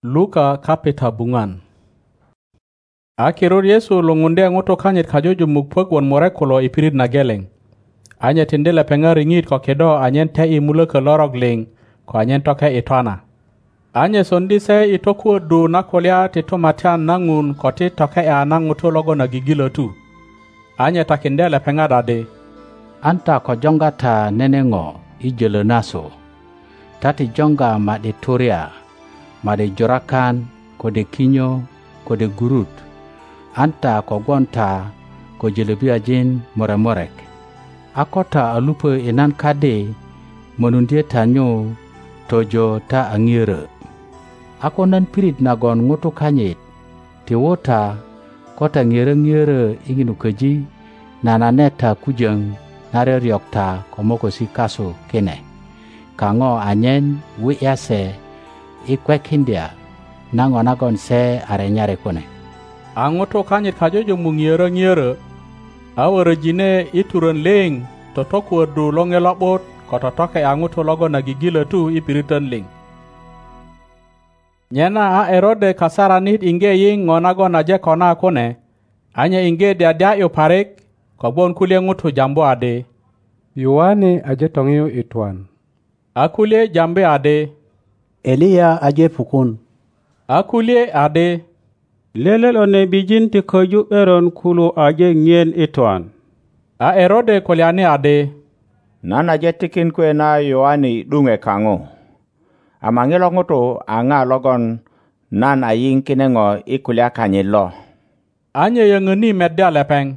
Luka kapita bungan. Akirur Yesu lungunde nguto kanyit kajoju mukpok won morekulo ipirit na geleng. Anya tindele penga ringit ko kedo anyen te I muleke lorog ling ko anyen toke itwana. Anya sondi se itoku du nakolya tito matian nangun ko ti toke nanguto logo na gigilo tu. Anya takindele penga dade. Anta ko jonga ta nenengo ijelo naso. Tati jonga made turia. Made jorakan, kode kinyo, kode gurut. Anta ko gonta ko jelebia jin moremorek. Akota alupe inan kade monundie tanyo tojo ta angire. Ako nan pirit nagon ngutu kanyit. Tiwota kota ngire inginu keji nananeta kujeng nare riokta komoko si kaso kene. Kango anyen wiyase ikwek hindia nangonagon se arenyare kone. Angoto kanyit kajojo mungiere awere jine ituron ling totoku du longe lobot ko totoke angoto logo na gigile tu ipiritan ling. Nyena a Herode kasara nit inge ying ngonagon aje kona kone. Anya inge dia yo parek ko bon kulie ngutu jambo ade. Yohane aje tongeo itwan. Akulie jambe ade. Elia aje pukun. Akulie ade. Lelel one bijin ti koju eron kulu aje ngien itwan. A Herode kolyane ade. Nan aje tikin kwe na Yohane dunge kango. Amangelo ngoto anga logon nan ayin kinengo ikulya kanyelo. Anye yengeni medya lepeng.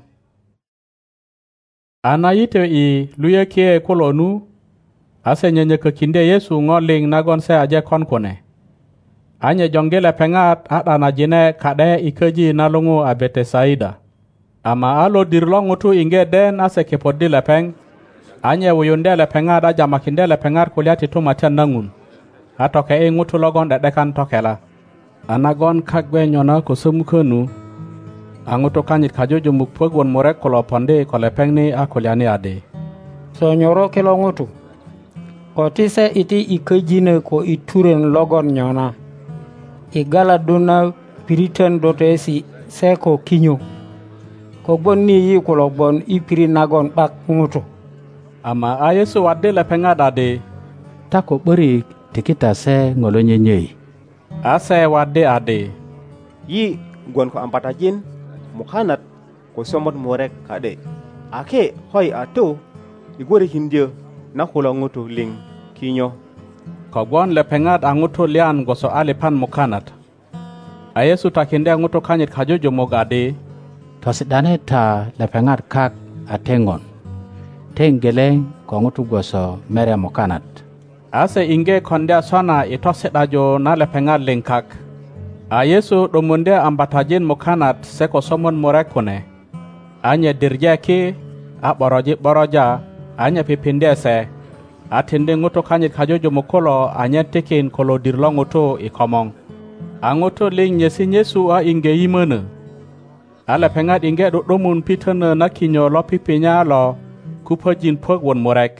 Anayite I luye kie kolonu. Ase nyenye kekinde Yesu ngoling nagon se aje konkone. Anye jongele pengat ata na jine kade ikeji nalungu abete saida. Ama alo dirlongu tu inge den ase kepodi lepeng. Anye wuyunde lepengat aja makinde lepengat kuliati tu matian nangun. Atoke ngutu logon dedekan tokela. Anagon kagwe nyona kusumukenu. Angutu kanyit kajoju mukpog won morek kolo ponde kolepeng ni akuliani ade. So nyoro kilo ngutu. Ko tise iti ikejine ko ituren logon nyona. Igala duna piritan dote si seko kinyo. Ko bon ni yi ko bon ipiri nagon bak ngutu. Ama ayesu wadde lepenga dade. Tako beri tikita se ngolonye nyei. Ase wadde ade. Yi gon ko ampatajin mukhanat ko somot morek kade. Ake hoy ato igore hindia na kula ngutu ling kinyo. Kogwon lepengat angutu lian goso alipan mukhanat. Ayesu takinde angutu kanyit kajojo mogade. Tosidane ta lepengat kak atengon. Tengeleng ko ngutu goso mere mukhanat. Ase inge kondia sona itosedajo na lepengat lingkak. Ayesu domunde ambatajin mukhanat seko somon morekune. Anye dirjeki boroja anya pipinde se. Atinde nguto kanyit kajojo mukolo anya tekin kolo dirlonguto ikomong. Anguto ling nyesi Yesu a inge yimene. Ale pengat inge domun pitene na kinyo lo pipinya lo kupojin pog won morek.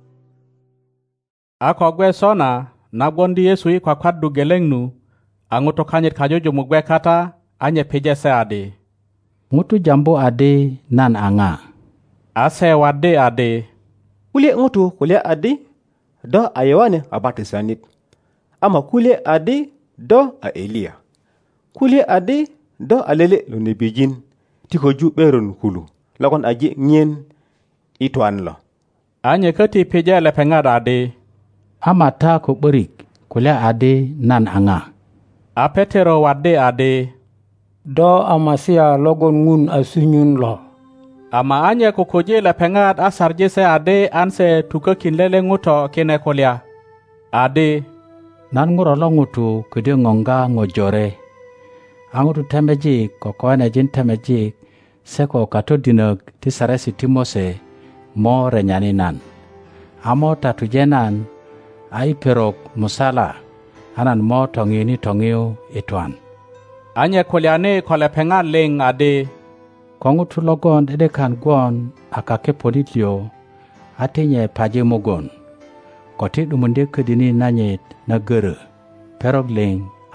Ako gwe sona na gondi Yesu I kwa kwadu gelengnu. Anguto kanyit kajojo mugwe kata anya peje se ade. Ngutu jambo ade nan anga. Ase wadde ade. Kulie ngutu kulie ade do a Yohane abatisanit. Ama kulie ade do a Elia. Kulie ade do a lele lo nebijin tiko ju beron kulu. Lakon aje ngien itwan lo. Anye kati peje lepengat ade. Ama ta ko berik kulia ade nan anga. A Petero wadde ade. Do amasia logon ngun asunyun lo. Ama anye kukuji lepengat asarje se ade anse tukekin lele nguto kine kolya. Ade. Nan nguro lo ngutu kede ngonga ngojore. Angutu temejik ko koene jin temejik seko kato dinag ti saresi timose mo renyani nan. Amo tatujenan ai perok musala anan mo tongini tongio itwan. Anye kolyane kolepengat ling ade. Kongutu logon edekan gwon akake politlio atinye paje mogon. Koti dumunde kedini nanyet na gere. Perogling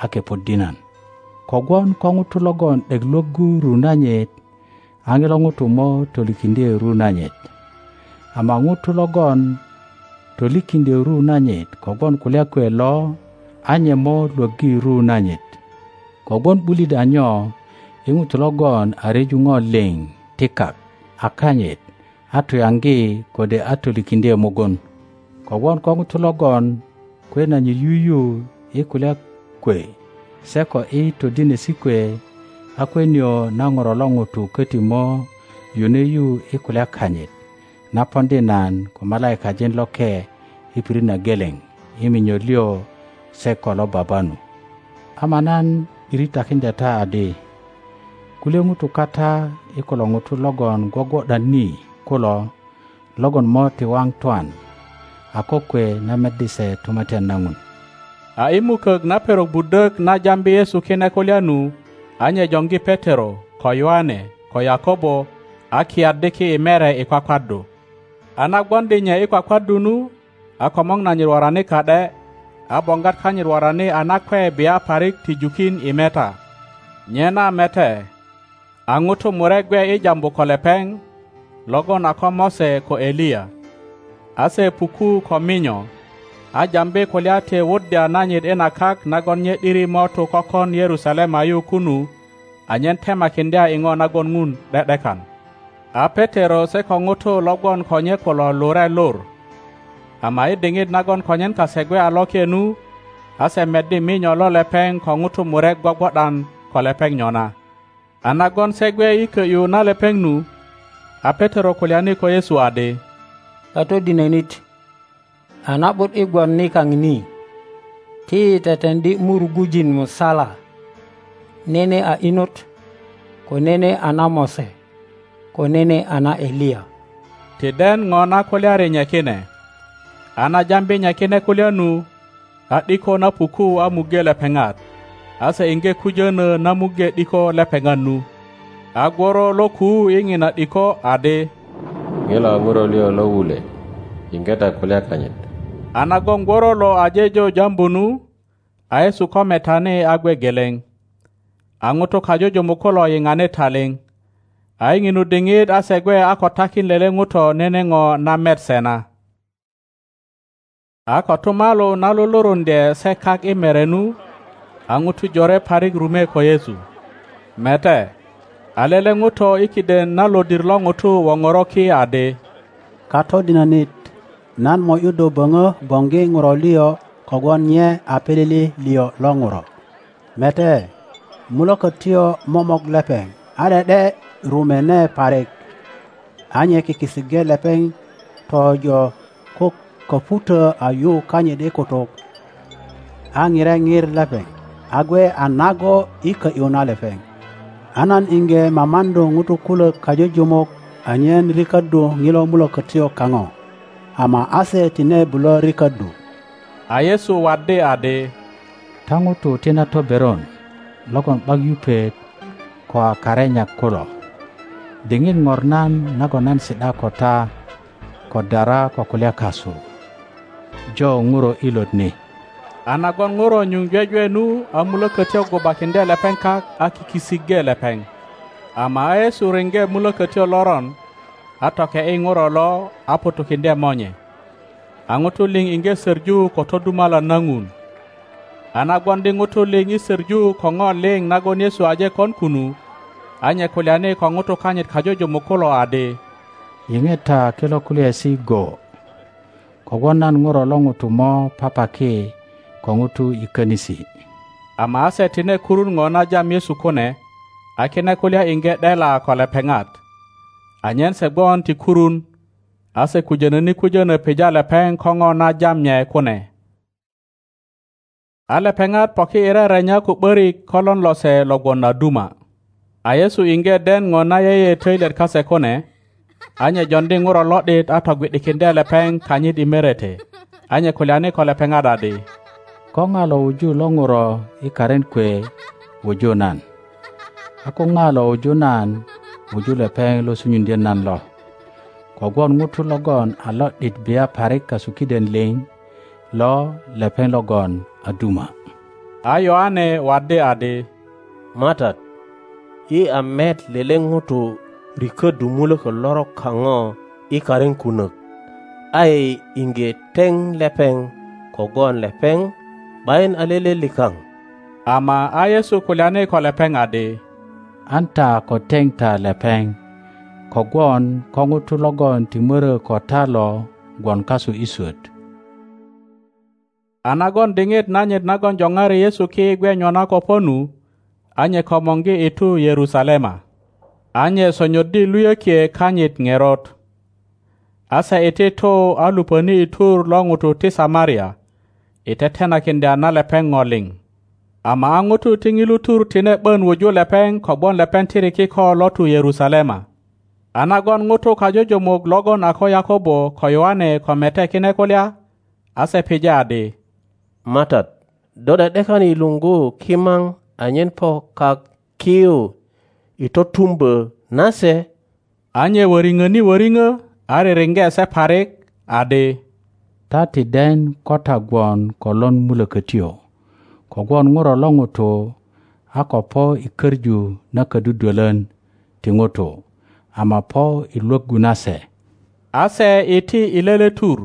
ake podinan. Kogwon ko ŋutu logon 'dek lwöggu ru nanyit a ŋilo ŋutu mo tolikindye ru nanyit. Ama ŋutu logon tolikindye ru nanyit kogwon kulya kwe lo a nye mo lwöggi ru nanyit. Kogwon 'bulit a nyo i ŋutu logon a reju ŋo liŋ tikak a kanyit a tuyaŋgi kode a tolikindye mugun. Kogwon ko ŋutu logon kwe nanyit yuyu i kulya kwe se ko i todinesi kwe a kwe nyo na ŋoro lo ŋutu köti mo yune yu i kulya kanyit na pondi nan ko malaikajin loke i pirit na geleŋ i minyo liyo se ko lo babanu. Ama nan iritakinda ta adi kulye ŋutu kata i kulo ŋutu logon gwogwo'dan ni kulo logon mo ti waŋ twan a kokwe na meddi se tumatyan na ŋun. A i mukök na perok budök na jambi Yesu kine kulya nu a nye joŋgi Petero ko Yoane ko Yakobo a kiyadiki i mere i kwakwaddu. A na gbondi nye i kwakwaddu nu a komoŋ nanyit worani ka'de a boŋgat kanyit worani a nakwe biya parik ti jukin i meta. Nyena mete a ŋutu murek gwe i jambu ko lepeŋ logon a ko Mose ko Eliya. A se puku ko minyo a jambi kulya ti wuddya nanyit i na kak nagon nye 'diri mo tu kokon Yerusalema yu kunu anyen temakindya i ŋo nagon ŋun 'de'dekan. A Petero se ko ŋutu logon konye kulo lure lur. Ama i diŋit nagon konyen kase gwe a loke nu a se meddi minyo lo lepeŋ ko ŋutu murek gwogwo'dan ko lepeŋ nyona. A nagon se gwe i kö'yu na lepeŋ nu a Petero kulyani ko Yesu adi, Katodinönit, a na'but i gwon nikaŋ ni ti tetendi murugujin musala, nene a inot, ko nene a na Mose, ko nene a na Eliya. Ti den ŋo na kulyari nyekine. A na jambi nyekine kulya nu a 'diko na puku a mugge lepeŋat, a se iŋge kujönö na mugge 'diko lepeŋat nu. A gworo lo kuu i ŋina 'diko adi, ŋilo a ŋuro liyo lo wule yiŋgeta kulya kanyit. A nagon gworo lo aje jo jambu nu a Yesu ko metani a gwe geleŋ. A ŋutu kajujumuk kulo yiŋani taliŋ. A i ŋinu diŋit a se gwe a ko takin lele ŋuto nene ŋo na met sena. A ko tumalu na lulurundye se kak i mere nu a ŋutu jore parik rume ko Yesu. Mete a lele ŋuto i kiden na lodir lo ŋutu woŋoroki adi, Katodinönit, nan mo'yudu böŋö boŋgi ŋuro liyo kogwon nye a pilili liyo lo ŋuro. Mete mulökötyo momok lepeŋ a 'de'de rumene parik a nye kikisige lepeŋ tojo ko köputö a yu kanyit i kutuk a ŋire ŋir lepeŋ a gwe a nago i kö'yu na lepeŋ. A nan iŋge mamandu ŋutu kulök kajujumuk anyen riköddu ŋilo mulökötyo kaŋo, ama a se tine bulö riköddu. A Yesu waddi adi, Ta ŋutu ti na toberon logon 'bak yupet ko a karenyak kulo. Diŋit ŋor nan nagon nan si'da ko ta ko dara ko kulya kasu. Jo ŋuro ilot ni. A nagon ŋuro nyuŋ jwejwe nu a mulökötyo gubakindye lepeŋ kak a kikisigge lepeŋ. Ama a Yesu riŋge mulökötyo loron a toke'i ŋuro lo a putukindye monye. A ŋutu liŋ iŋge sörju ko todumalan na ŋun. A nagwondi ŋutu liŋ i sörju ko ŋo liŋ nagon Yesu aje kon kunu a nye kulyani ko ŋutu kanyit kajujumuk kulo adi, Yiŋe ta kilo kulyesi go kogwon nan ŋuro lo ŋutu mo papaki ko ŋutu i könisi. Ama a se tine kurun ŋo na jam Yesu kune a kine kulya iŋge 'dela ko lepeŋat. Anyen se gwon ti kurun a se kujönöni kujönö pija lepeŋ ko ŋo na jam nye kune. A lepeŋat poki i rerenya ku 'börik kolon lose lo gwon na duma. A Yesu iŋge den ŋo na yeye töilet kase kune, a nye jondi ŋuro lo'dit a togwi'dikindye lepeŋ kanyit i merete. A nye kulyani ko lepeŋat adi, Ko ŋa lo wuju lo ŋuro i karen kwe wuju nan. A ko ŋa lo wuju nan wuju lepeŋ lo sunyundye nan lo. Kogwon ŋutu logon a lo'dit biya parik kasu kiden liŋ lo lepeŋ logon a duma. A Yohane wadde adi, Matat, I a met lele ngutu rikö dumulö ko lorok kaŋo I karin kunök. Ai inge teŋ lepeŋ kogwon lepeŋ bayin a lele likaŋ. Ama a Yesu kulyani ko lepeŋ adi, Anta ko teŋ ta lepeŋ, kogwon ko ŋutu logon ti mörö ko ta lo gwon kasu I swöt. A nagon diŋit nanyit nagon joŋari Yesu ki gwe nyona ko ponu, anye komoŋgi I tu Yerusalema. Anye sonyoddi luyökie kanyit ŋerot. Ase iti tu a lupöni I tur lo ŋutu ti Samaria, I tetenakindya na lepeŋ ŋo liŋ. Ama a ŋutu ti ŋilu tur tine 'bön wuju lepeŋ kogwon lepeŋ tiri kiko lo tu Yerusalema. A nagon ŋutu kajujumuk logon a ko Yakobo ko Yohane ko mete kine kulya, ase pije adi, Matat, do 'de'dekan I luŋgu kimaŋ anyen po kak kiyu I totumbö nase? Anye wöriŋöni wöriŋö a ririŋge se parik adi, Ta ti den ko ta gwon ko lon mulökötyo, kogwon ŋuro lo ŋutu a ko po I körju na ködudwölön ti ŋutu, ama po I lwöggu nase. Ase iti I lele tur.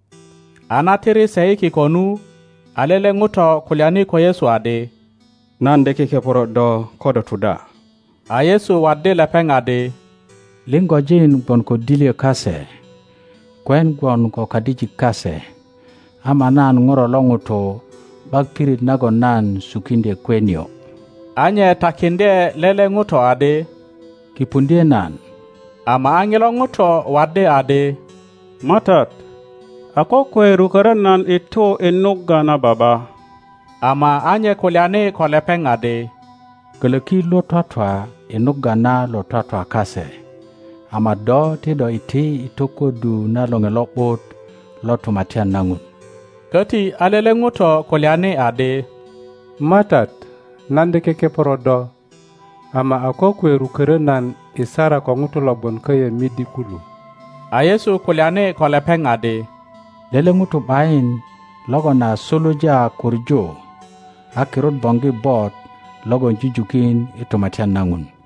A na tiri se I kikonu, a lele ŋuto kulyani ko Yesu adi, Nan de kekeporo do ko do tuda. A Yesu waddi lepeŋ adi, Liŋgojin gwon ko dilyö kase, kwen gwon ko kadijik kase, ama nan ŋuro lo ŋutu 'bak pirit nagon nan sukindye kwenyo. Anye takindye lele ŋuto adi, Kipundye nan. Ama a ŋilo ŋuto waddi adi, Matat, a ko kwerukörö nan I tu I nugga na baba. Ama anye kulyani ko lepeŋ adi, Kölöki lo twatwa I nugga na lo twatwa kase, ama do ti do iti I tokodu na loŋe lo'but lo tumatyan na ŋun. Köti a lele ŋuto kulyani adi, Matat, nan de kekeporo do, ama a ko kwerukörö nan I sara ko ŋutu lo gwon köyö midi kulu. A Yesu kulyani ko lepeŋ adi, Lele ŋutu 'bayin logon a suluja kurju, a kirut boŋgi bot logon jujukin I tumatyan na ŋun.